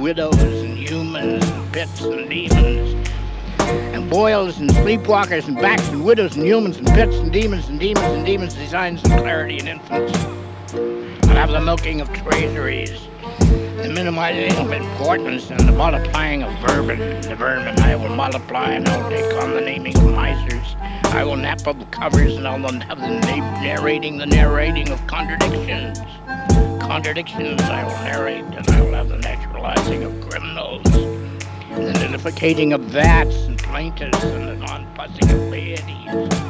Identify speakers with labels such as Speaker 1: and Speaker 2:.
Speaker 1: widows and humans and pits and demons and boils and sleepwalkers and backs and widows and humans and pits and demons and demons and demons, designs and clarity and infants. I'll have the milking of treasuries, the minimizing of importance, and the multiplying of the vermin. I will multiply and I will take on the naming of misers. I will nap up the covers and I will have the narrating of contradictions. Contradictions I will narrate, and I will have the naturalizing of criminals, and the notificating of vats and plaintiffs, and the non-fussing of deities.